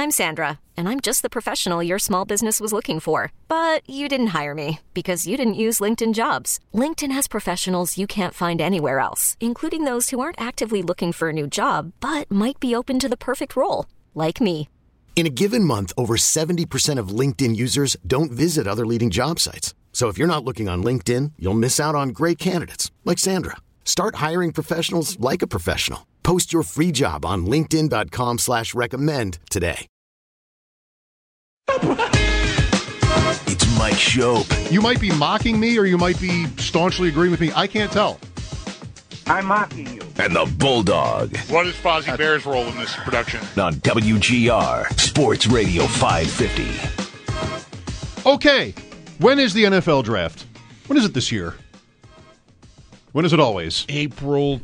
I'm Sandra, and I'm just the professional your small business was looking for. But you didn't hire me because you didn't use LinkedIn Jobs. LinkedIn has professionals you can't find anywhere else, including those who aren't actively looking for a new job, but might be open to the perfect role, like me. In a given month, over 70% of LinkedIn users don't visit other leading job sites. So if you're not looking on LinkedIn, you'll miss out on great candidates like Sandra. Start hiring professionals like a professional. Post your free job on linkedin.com/recommend today. It's Mike Schopp. You might be mocking me or you might be staunchly agreeing with me. I can't tell. I'm mocking you. And the Bulldog. What is Fozzie Bear's role in this production? On WGR Sports Radio 550. Okay, when is the NFL draft? When is it this year? When is it always? April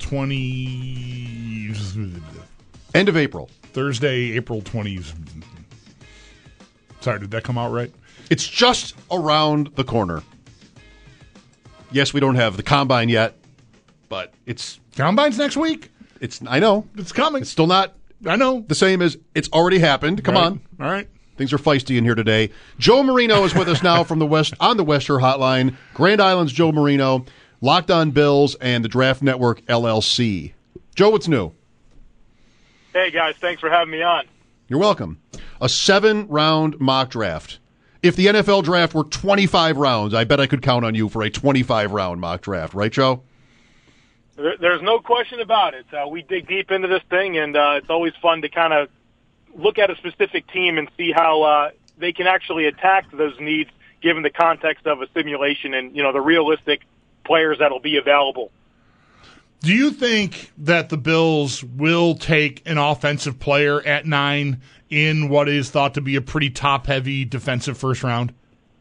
20... End of April. Thursday, April 20th. Sorry, did that come out right? It's just around the corner. Yes, we don't have the Combine yet, but it's... Combine's next week? I know. It's coming. It's still not I know. the same as it's already happened. Come on. All right. Things are feisty in here today. Joe Marino is with us now from the West on the West Shore Hotline. Grand Island's Joe Marino, Locked On Bills, and the Draft Network, LLC. Joe, what's new? Hey, guys. Thanks for having me on. You're welcome. A 7-round mock draft. If the NFL draft were 25 rounds, I bet I could count on you for a 25-round mock draft. Right, Joe? There's no question about it. We dig deep into this thing, and it's always fun to kind of look at a specific team and see how they can actually attack those needs given the context of a simulation and, the realistic players that will be available. Do you think that the Bills will take an offensive player at 9 in what is thought to be a pretty top-heavy defensive first round?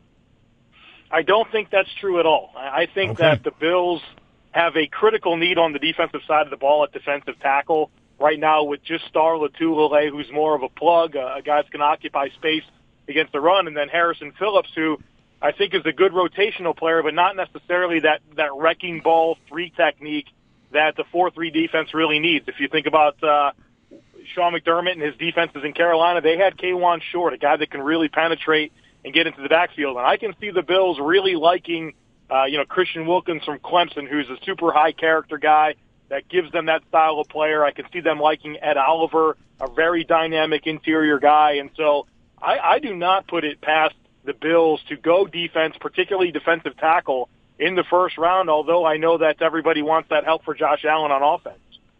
I don't think that's true at all. I think that the Bills have a critical need on the defensive side of the ball at defensive tackle right now with just Star Lotulelei, who's more of a plug, a guy that's going to occupy space against the run, and then Harrison Phillips, who I think is a good rotational player, but not necessarily that wrecking ball 3 technique that the 4-3 defense really needs. If you think about Sean McDermott and his defenses in Carolina, they had K'Wan Short, a guy that can really penetrate and get into the backfield. And I can see the Bills really liking, Christian Wilkins from Clemson, who's a super high character guy that gives them that style of player. I can see them liking Ed Oliver, a very dynamic interior guy. And so I do not put it past the Bills to go defense, particularly defensive tackle, in the first round, although I know that everybody wants that help for Josh Allen on offense.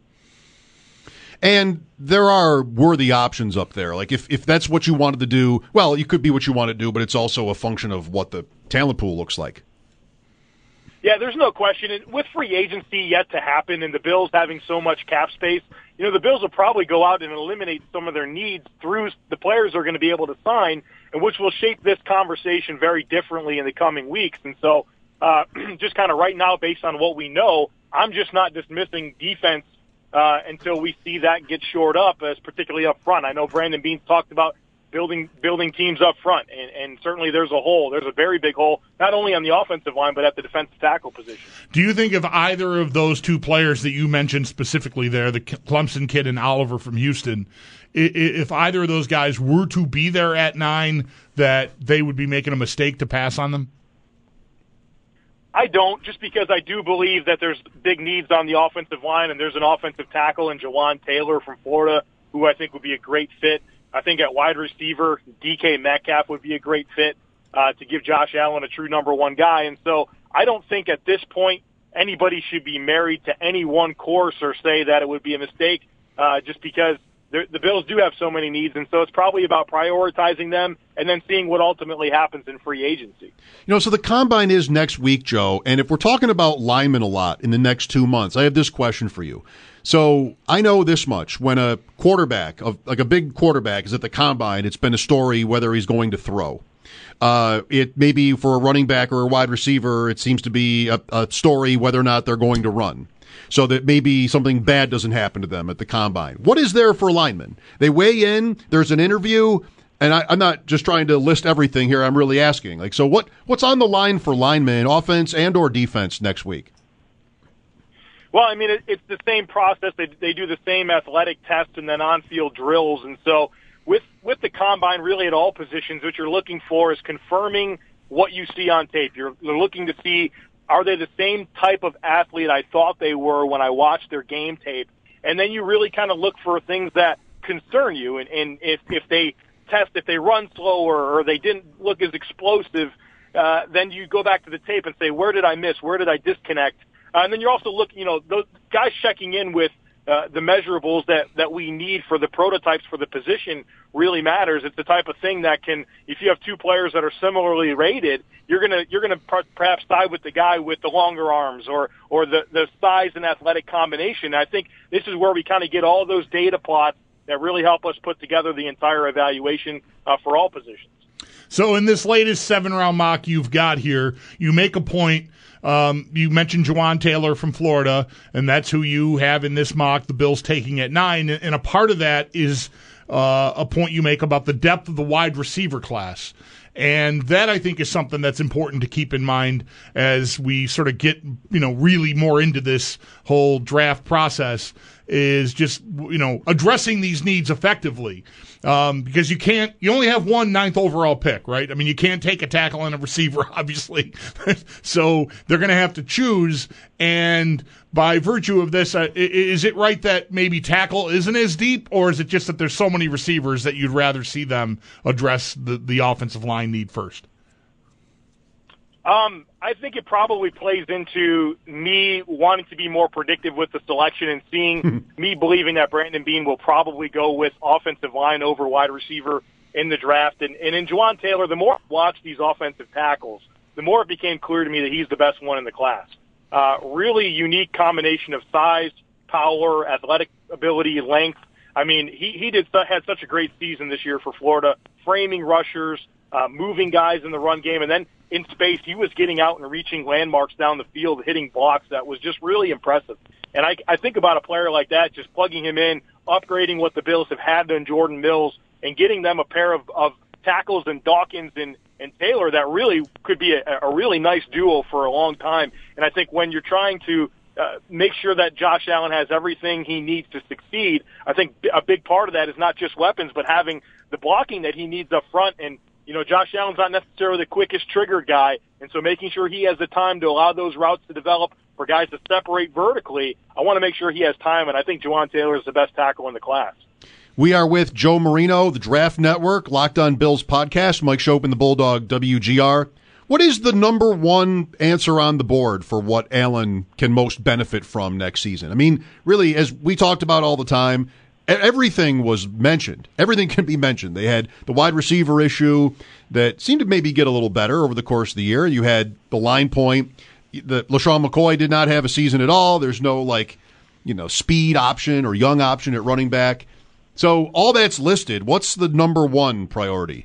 And there are worthy options up there. Like if that's what you wanted to do, well, it could be what you want to do, but it's also a function of what the talent pool looks like. Yeah, there's no question. With free agency yet to happen and the Bills having so much cap space, the Bills will probably go out and eliminate some of their needs through the players they're going to be able to sign, and which will shape this conversation very differently in the coming weeks. And so just kind of right now, based on what we know, I'm just not dismissing defense until we see that get shored up, as particularly up front. I know Brandon Beane's talked about building teams up front, and certainly there's a hole. There's a very big hole, not only on the offensive line, but at the defensive tackle position. Do you think if either of those two players that you mentioned specifically there, the Clemson kid and Oliver from Houston, if either of those guys were to be there at 9, that they would be making a mistake to pass on them? I don't, just because I do believe that there's big needs on the offensive line, and there's an offensive tackle in Jawan Taylor from Florida who I think would be a great fit. I think at wide receiver, DK Metcalf would be a great fit to give Josh Allen a true number 1 guy. And so I don't think at this point anybody should be married to any one course or say that it would be a mistake just because the Bills do have so many needs. And so it's probably about prioritizing them and then seeing what ultimately happens in free agency. So the Combine is next week, Joe, and if we're talking about linemen a lot in the next 2 months, I have this question for you. So I know this much. When a quarterback, like a big quarterback, is at the Combine, it's been a story whether he's going to throw. It may be for a running back or a wide receiver, it seems to be a story whether or not they're going to run. So that maybe something bad doesn't happen to them at the Combine. What is there for linemen? They weigh in, there's an interview, and I'm not just trying to list everything here, I'm really asking. So what's on the line for linemen, offense and or defense next week? Well, I mean, it's the same process. They do the same athletic test and then on-field drills. And so with with the combine, really at all positions, what you're looking for is confirming what you see on tape. You're looking to see, are they the same type of athlete I thought they were when I watched their game tape? And then you really kind of look for things that concern you. And if they if they run slower or they didn't look as explosive, then you go back to the tape and say, where did I miss? Where did I disconnect? And then you're also looking, those guys checking in with the measurables that we need for the prototypes for the position really matters. It's the type of thing that can, if you have two players that are similarly rated, you're gonna perhaps side with the guy with the longer arms or the size and athletic combination. I think this is where we kind of get all those data plots that really help us put together the entire evaluation for all positions. So in this latest 7-round mock you've got here, you make a point. You mentioned Jawaan Taylor from Florida, and that's who you have in this mock, the Bills taking at 9. And a part of that is a point you make about the depth of the wide receiver class. And that, I think, is something that's important to keep in mind as we sort of get, really more into this whole draft process, is just, addressing these needs effectively. Because you only have one 9th overall pick, right? I mean, you can't take a tackle and a receiver, obviously. So they're going to have to choose. And by virtue of this, is it right that maybe tackle isn't as deep, or is it just that there's so many receivers that you'd rather see them address the offensive line need first? I think it probably plays into me wanting to be more predictive with the selection and seeing me believing that Brandon Beane will probably go with offensive line over wide receiver in the draft. And in Jawaan Taylor, the more I watched these offensive tackles, the more it became clear to me that he's the best one in the class. Really unique combination of size, power, athletic ability, length. I mean, he had such a great season this year for Florida, framing rushers, moving guys in the run game, and then in space, he was getting out and reaching landmarks down the field, hitting blocks. That was just really impressive. And I think about a player like that, just plugging him in, upgrading what the Bills have had in Jordan Mills, and getting them a pair of tackles in Dawkins and Taylor that really could be a really nice duo for a long time. And I think when you're trying to make sure that Josh Allen has everything he needs to succeed, I think a big part of that is not just weapons, but having the blocking that he needs up front. And Josh Allen's not necessarily the quickest trigger guy, and so making sure he has the time to allow those routes to develop for guys to separate vertically, I want to make sure he has time, and I think Jawaan Taylor is the best tackle in the class. We are with Joe Marino, the Draft Network, Locked On Bills podcast, Mike Schopp and the Bulldog WGR. What is the number one answer on the board for what Allen can most benefit from next season? I mean, really, as we talked about all the time, everything was mentioned. Everything can be mentioned. They had the wide receiver issue that seemed to maybe get a little better over the course of the year. You had the line point. LaShawn McCoy did not have a season at all. There's no, speed option or young option at running back. So all that's listed. What's the number one priority?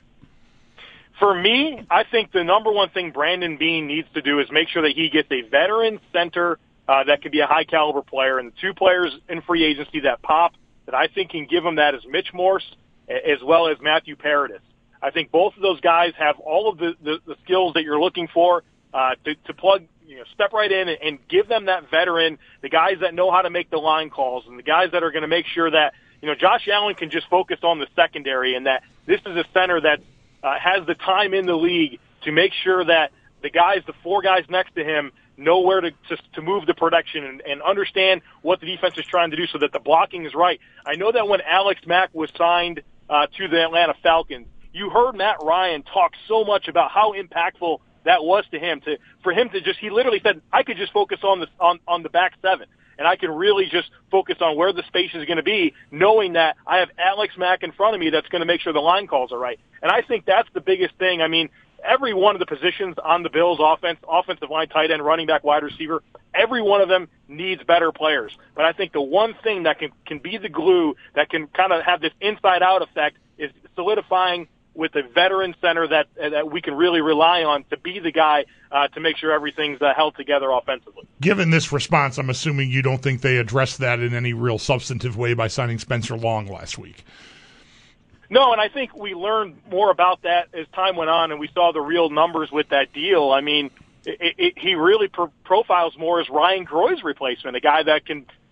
For me, I think the number one thing Brandon Beane needs to do is make sure that he gets a veteran center that could be a high-caliber player. And the two players in free agency that pop that I think can give him that is Mitch Morse as well as Matthew Paradis. I think both of those guys have all of the skills that you're looking for to plug, step right in and give them that veteran, the guys that know how to make the line calls and the guys that are going to make sure that, Josh Allen can just focus on the secondary and that this is a center that has the time in the league to make sure that the four guys next to him know where to move the protection and understand what the defense is trying to do so that the blocking is right. I know that when Alex Mack was signed to the Atlanta Falcons, you heard Matt Ryan talk so much about how impactful that was to him. He literally said, I could just focus on the back seven, and I can really just focus on where the space is going to be, knowing that I have Alex Mack in front of me that's going to make sure the line calls are right. And I think that's the biggest thing. I mean, every one of the positions on the Bills' offensive line, tight end, running back, wide receiver, every one of them needs better players. But I think the one thing that can be the glue that can kind of have this inside-out effect is solidifying with a veteran center that we can really rely on to be the guy to make sure everything's held together offensively. Given this response, I'm assuming you don't think they addressed that in any real substantive way by signing Spencer Long last week. No, and I think we learned more about that as time went on, and we saw the real numbers with that deal. I mean, he really profiles more as Ryan Groy's replacement, a guy that can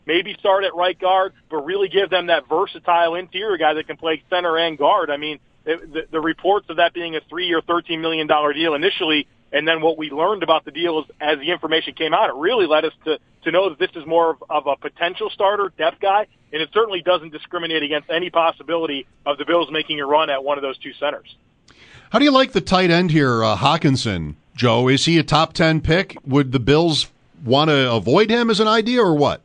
maybe start at right guard, but really give them that versatile interior guy that can play center and guard. I mean, the reports of that being a 3-year, $13 million deal initially, and then what we learned about the deal is, as the information came out, it really led us to know that this is more of a potential starter, depth guy, and it certainly doesn't discriminate against any possibility of the Bills making a run at one of those two centers. How do you like the tight end here, Hockenson, Joe? Is he a top 10 pick? Would the Bills want to avoid him as an idea or what?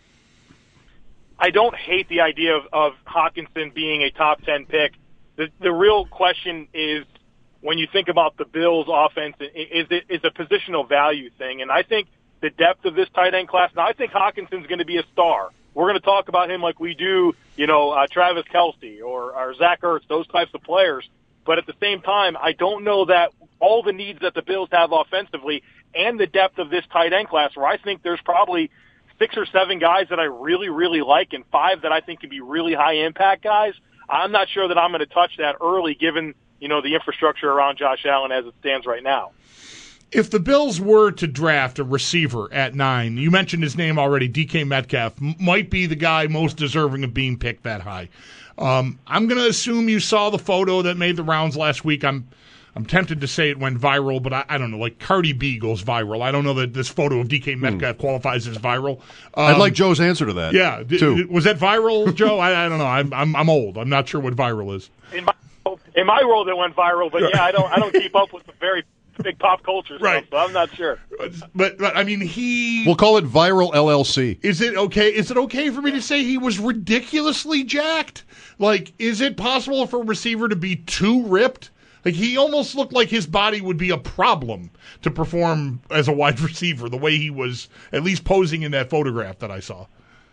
I don't hate the idea of Hockenson being a top 10 pick. The real question is, when you think about the Bills' offense, is a positional value thing. And I think the depth of this tight end class, now I think Hawkinson's going to be a star. We're going to talk about him like we do, Travis Kelce or Zach Ertz, those types of players. But at the same time, I don't know that all the needs that the Bills have offensively and the depth of this tight end class, where I think there's probably 6 or 7 guys that I really, really like and 5 that I think could be really high-impact guys, I'm not sure that I'm going to touch that early given, the infrastructure around Josh Allen as it stands right now. If the Bills were to draft a receiver at 9, you mentioned his name already, DK Metcalf, might be the guy most deserving of being picked that high. I'm going to assume you saw the photo that made the rounds last week. I'm tempted to say it went viral, but I don't know. Like Cardi B goes viral. I don't know that this photo of DK Metcalf qualifies as viral. I'd like Joe's answer to that. Yeah, was that viral, Joe? I don't know. I'm old. I'm not sure what viral is. In my world, it went viral, but yeah, I don't keep up with the very big pop culture stuff, so I'm not sure. But I mean, we'll call it Viral LLC. Is it okay? Is it okay for me to say he was ridiculously jacked? Like, is it possible for a receiver to be too ripped? Like, he almost looked like his body would be a problem to perform as a wide receiver, the way he was at least posing in that photograph that I saw.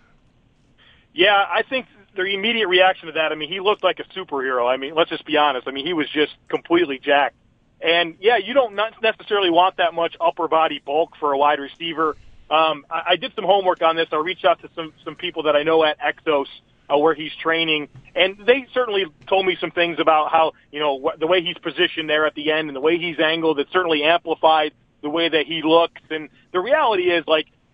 Yeah, I think the immediate reaction to that, he looked like a superhero. Let's just be honest. He was just completely jacked. And, yeah, you don't not necessarily want that much upper body bulk for a wide receiver. I did some homework on this. I reached out to some people that I know at Exos, where he's training, and they certainly told me some things about how, the way he's positioned there at the end and the way he's angled, it certainly amplified the way that he looks. And the reality is,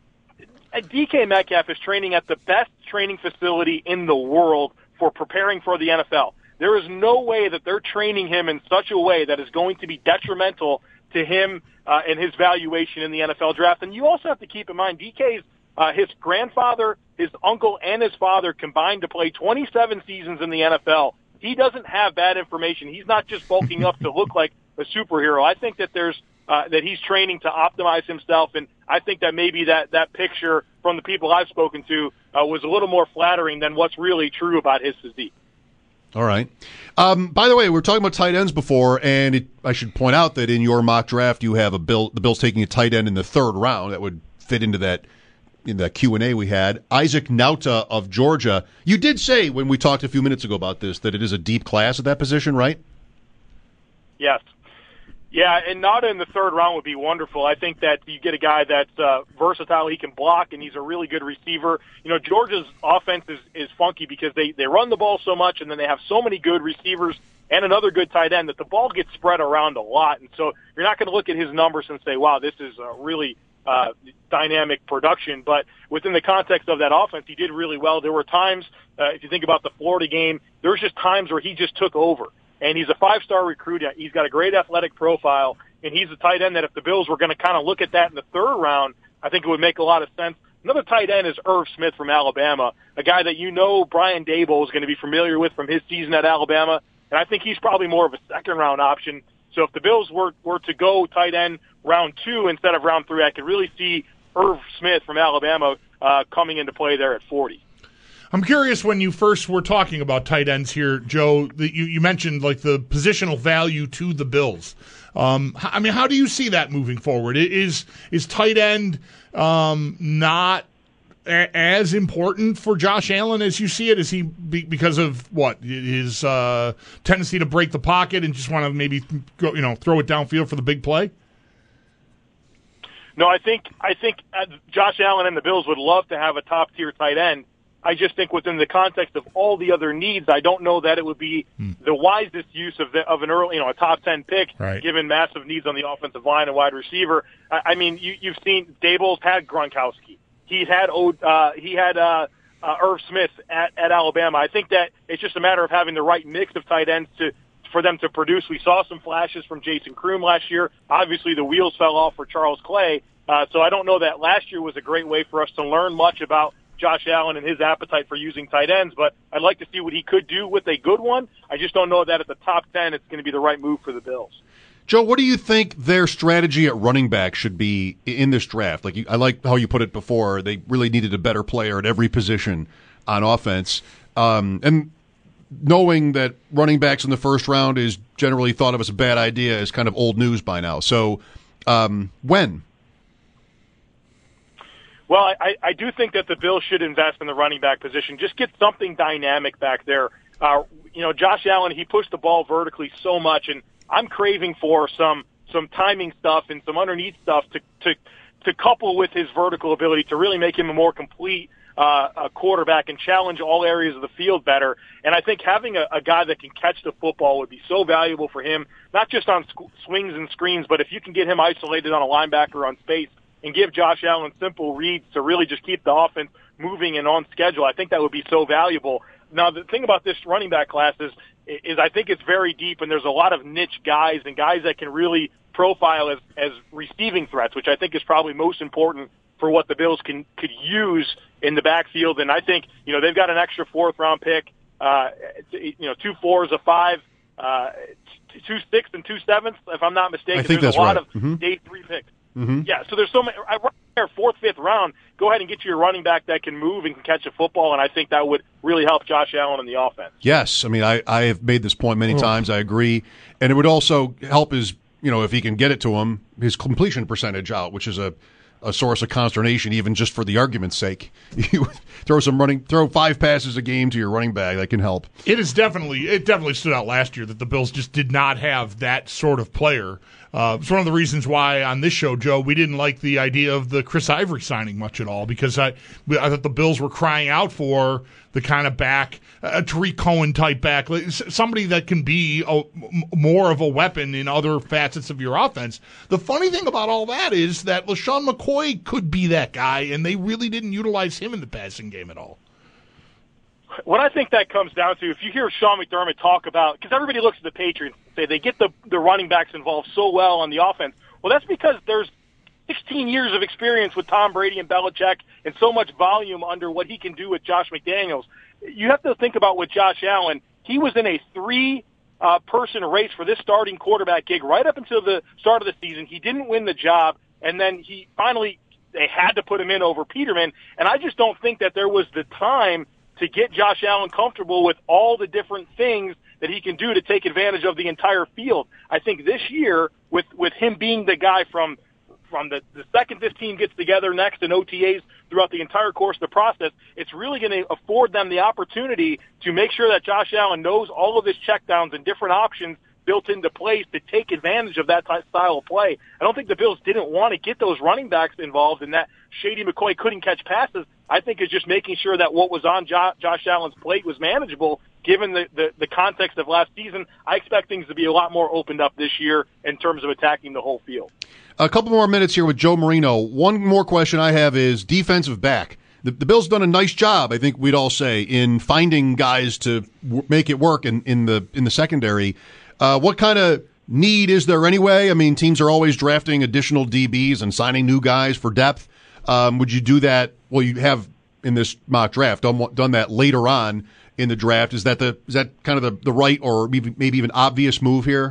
DK Metcalf is training at the best training facility in the world for preparing for the NFL. There is no way that they're training him in such a way that is going to be detrimental to him and his valuation in the NFL draft. And you also have to keep in mind, DK's his grandfather, his uncle, and his father combined to play 27 seasons in the NFL. He doesn't have bad information. He's not just bulking up to look like a superhero. I think that that he's training to optimize himself, and I think that maybe that picture from the people I've spoken to was a little more flattering than what's really true about his physique. All right. By the way, we were talking about tight ends before, and I should point out that in your mock draft you have the Bills taking a tight end in the 3rd round. That would fit into that in the Q&A we had. Isaac Nauta of Georgia. You did say when we talked a few minutes ago about this that it is a deep class at that position, right? Yes. Yeah, and Nauta in the 3rd round would be wonderful. I think that you get a guy that's versatile, he can block, and he's a really good receiver. Georgia's offense is funky because they run the ball so much, and then they have so many good receivers and another good tight end that the ball gets spread around a lot. And so you're not going to look at his numbers and say, wow, this is a really dynamic production, but within the context of that offense, he did really well. There were times, if you think about the Florida game, there was just times where he just took over. And he's a 5-star recruit. He's got a great athletic profile, and he's a tight end that if the Bills were going to kind of look at that in the 3rd round, I think it would make a lot of sense. Another tight end is Irv Smith from Alabama, a guy that Brian Daboll is going to be familiar with from his season at Alabama, and I think he's probably more of a 2nd-round option. So if the Bills were to go tight end round 2 instead of round 3, I could really see Irv Smith from Alabama coming into play there at 40. I'm curious, when you first were talking about tight ends here, Joe, that you mentioned like the positional value to the Bills. How do you see that moving forward? Is tight end not as important for Josh Allen as you see it? Is he because of what, his tendency to break the pocket and just want to maybe go, throw it downfield for the big play? No, I think Josh Allen and the Bills would love to have a top tier tight end. I just think within the context of all the other needs, I don't know that it would be the wisest use of an early, a top 10 pick, right, given massive needs on the offensive line and wide receiver. You've seen Daboll's had Gronkowski. he had Irv Smith at Alabama. I think that it's just a matter of having the right mix of tight ends for them to produce. We saw some flashes from Jason Kroom last year. Obviously, the wheels fell off for Charles Clay. So I don't know that last year was a great way for us to learn much about Josh Allen and his appetite for using tight ends, but I'd like to see what he could do with a good one. I just don't know that at the top 10 it's going to be the right move for the Bills. Joe, what do you think their strategy at running back should be in this draft? I like how you put it before. They really needed a better player at every position on offense. And knowing that running backs in the first round is generally thought of as a bad idea is kind of old news by now. So when? Well, I do think that the Bills should invest in the running back position. Just get something dynamic back there. Josh Allen, he pushed the ball vertically so much, and I'm craving for some timing stuff and some underneath stuff to couple with his vertical ability to really make him a more complete a quarterback and challenge all areas of the field better. And I think having a guy that can catch the football would be so valuable for him, not just on swings and screens, but if you can get him isolated on a linebacker on space and give Josh Allen simple reads to really just keep the offense moving and on schedule, I think that would be so valuable. Now, the thing about this running back class is I think it's very deep, and there's a lot of niche guys and guys that can really profile as receiving threats, which I think is probably most important for what the Bills could use in the backfield. And I think, they've got an extra fourth-round pick, 2 4s, a 5, 2 6 and 2 7, if I'm not mistaken. I think there's that's a lot right. of day 3 picks. Mm-hmm. Yeah, so there's so many. Right there, 4th, 5th round, go ahead and get you a running back that can move and can catch a football, and I think that would really help Josh Allen in the offense. Yes, I mean, I have made this point many times. I agree. And it would also help his, if he can get it to him, his completion percentage out, which is a source of consternation, even just for the argument's sake. You throw 5 passes a game to your running back, that can help. It definitely stood out last year that the Bills just did not have that sort of player. It's one of the reasons why on this show, Joe, we didn't like the idea of the Chris Ivory signing much at all, because I thought the Bills were crying out for the kind of back, a Tariq Cohen type back, somebody that can be more of a weapon in other facets of your offense. The funny thing about all that is that LaShawn McCoy could be that guy, and they really didn't utilize him in the passing game at all. What I think that comes down to, if you hear Sean McDermott talk about, because everybody looks at the Patriots and say they get the running backs involved so well on the offense. Well, that's because there's 16 years of experience with Tom Brady and Belichick and so much volume under what he can do with Josh McDaniels. You have to think about with Josh Allen, he was in a 3-person race for this starting quarterback gig right up until the start of the season. He didn't win the job, and then they had to put him in over Peterman, and I just don't think that there was the time to get Josh Allen comfortable with all the different things that he can do to take advantage of the entire field. I think this year, with him being the guy from the second this team gets together next in OTAs throughout the entire course of the process, it's really going to afford them the opportunity to make sure that Josh Allen knows all of his checkdowns and different options built into place to take advantage of that style of play. I don't think the Bills didn't want to get those running backs involved and that Shady McCoy couldn't catch passes. I think it's just making sure that what was on Josh Allen's plate was manageable given the context of last season. I expect things to be a lot more opened up this year in terms of attacking the whole field. A couple more minutes here with Joe Marino. One more question I have is defensive back. The Bills done a nice job, I think we'd all say, in finding guys to make it work in the secondary. What kind of need is there anyway? I mean, teams are always drafting additional DBs and signing new guys for depth. Would you do that? Well, you have in this mock draft done that later on in the draft. Is that kind of the right or maybe even obvious move here?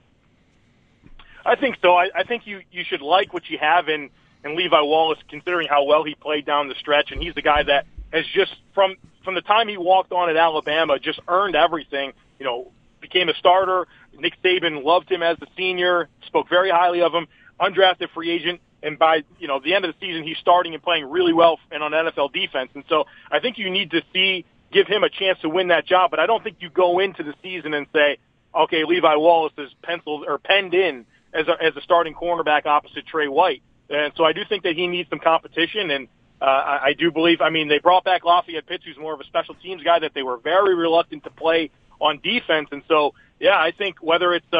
I think so. I think you should like what you have in Levi Wallace, considering how well he played down the stretch, and he's the guy that has just from the time he walked on at Alabama just earned everything. Became a starter. Nick Saban loved him as a senior, spoke very highly of him. Undrafted free agent, and by the end of the season, he's starting and playing really well and on NFL defense. And so I think you need to give him a chance to win that job. But I don't think you go into the season and say, okay, Levi Wallace is penned in as a starting cornerback opposite Trey White. And so I do think that he needs some competition. And I do believe, they brought back Lafayette Pitts, who's more of a special teams guy that they were very reluctant to play on defense. And so, yeah, I think whether it's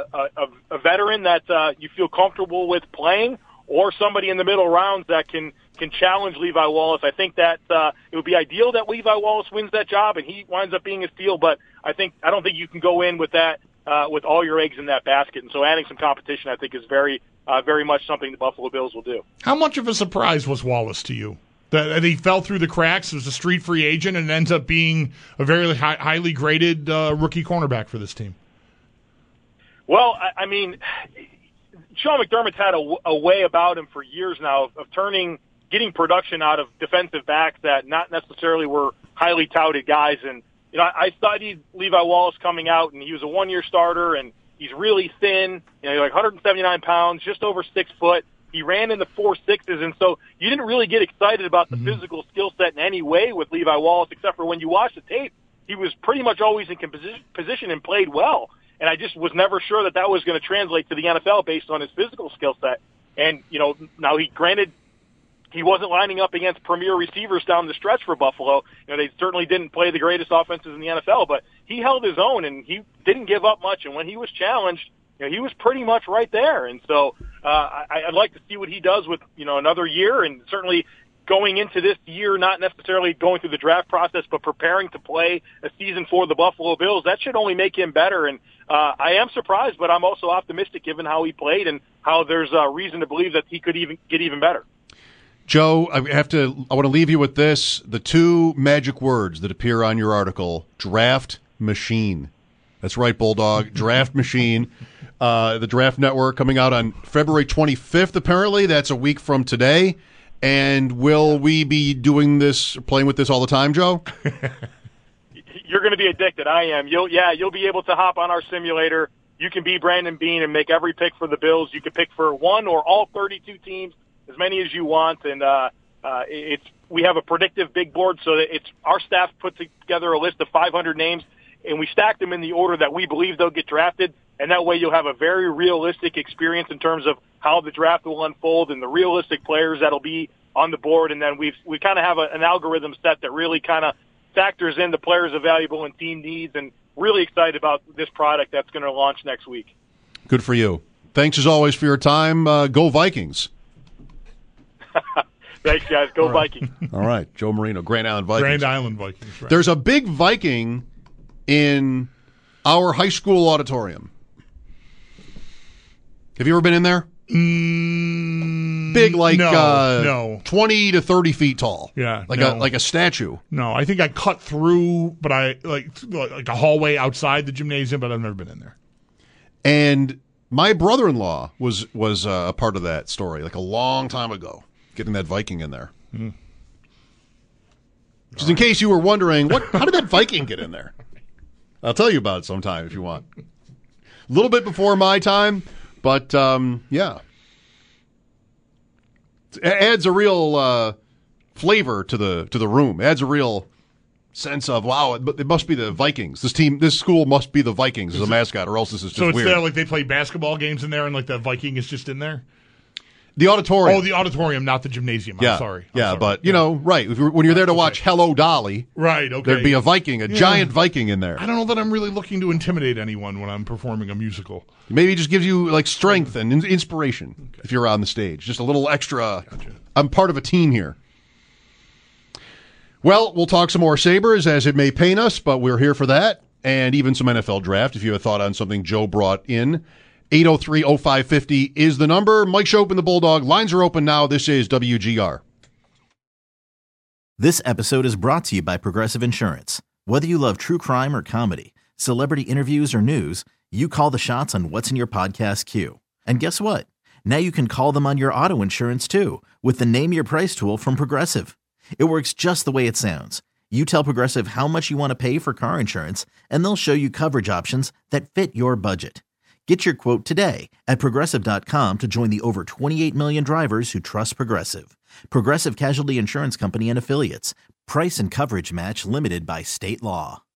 a veteran that you feel comfortable with playing or somebody in the middle rounds that can can challenge Levi Wallace. I think that it would be ideal that Levi Wallace wins that job and he winds up being a steal, but I don't think you can go in with that with all your eggs in that basket. And so adding some competition, I think, is very much something the Buffalo Bills will do. How much of a surprise was Wallace to you? That he fell through the cracks as a street free agent and ends up being a very highly graded rookie cornerback for this team? Well, I mean, Sean McDermott's had a way about him for years now of getting production out of defensive backs that not necessarily were highly touted guys. And, you know, I studied Levi Wallace coming out, and he was a one-year starter, and he's really thin, you know, like 179 pounds, just over 6 foot. He ran in the 4.6s, and so you didn't really get excited about the physical skill set in any way with Levi Wallace, except for when you watch the tape, he was pretty much always in position and played well. And I just was never sure that was going to translate to the NFL based on his physical skill set. And, you know, now he wasn't lining up against premier receivers down the stretch for Buffalo. You know, they certainly didn't play the greatest offenses in the NFL, but he held his own and he didn't give up much. And when he was challenged, you know, he was pretty much right there. And so I'd like to see what he does with, you know, another year, and certainly going into this year, not necessarily going through the draft process, but preparing to play a season for the Buffalo Bills. That should only make him better. And I am surprised, but I'm also optimistic given how he played and how there's a reason to believe that he could even get even better. Joe, I want to leave you with this: the two magic words that appear on your article: draft machine. That's right, Bulldog. Draft machine. The Draft Network coming out on February 25th. Apparently, that's a week from today. And will we be doing this, playing with this all the time, Joe? You're going to be addicted. I am. You'll be able to hop on our simulator. You can be Brandon Beane and make every pick for the Bills. You can pick for one or all 32 teams, as many as you want. And we have a predictive big board, so that our staff put together a list of 500 names, and we stack them in the order that we believe they'll get drafted. And that way you'll have a very realistic experience in terms of how the draft will unfold and the realistic players that'll be on the board. And then we kind of have an algorithm set that really kind of factors in the players available and team needs, and really excited about this product that's going to launch next week. Good for you. Thanks as always for your time. Go Vikings. Thanks, guys. Go Vikings. All right. Joe Marino, Grand Island Vikings. Grand Island Vikings. Right. There's a big Viking in our high school auditorium. Have you ever been in there? Big, like no. 20 to 30 feet tall. Yeah, like a statue. No, I think I cut through, but I like a hallway outside the gymnasium, but I've never been in there. And my brother-in-law was a part of that story, like a long time ago, getting that Viking in there. Just in case you were wondering, how did that Viking get in there? I'll tell you about it sometime if you want. A little bit before my time. But, yeah, it adds a real flavor to the room. It adds a real sense of, wow, it must be the Vikings. This school must be the Vikings as a mascot, or else this is just weird. So it's there, like they play basketball games in there, and like the Viking is just in there? The auditorium. Oh, the auditorium, not the gymnasium. I'm sorry. But, you know, right, when you're there to watch Hello Dolly, right, okay, there'd be a Viking, giant Viking in there. I don't know that I'm really looking to intimidate anyone when I'm performing a musical. Maybe it just gives you, like, strength and inspiration if you're on the stage. Just a little extra, gotcha. I'm part of a team here. Well, we'll talk some more Sabres as it may pain us, but we're here for that, and even some NFL draft if you have a thought on something Joe brought in. 803-0550 is the number. Mike Schopp and the Bulldog. Lines are open now. This is WGR. This episode is brought to you by Progressive Insurance. Whether you love true crime or comedy, celebrity interviews or news, you call the shots on what's in your podcast queue. And guess what? Now you can call them on your auto insurance too with the Name Your Price tool from Progressive. It works just the way it sounds. You tell Progressive how much you want to pay for car insurance, and they'll show you coverage options that fit your budget. Get your quote today at Progressive.com to join the over 28 million drivers who trust Progressive. Progressive Casualty Insurance Company and Affiliates. Price and coverage match limited by state law.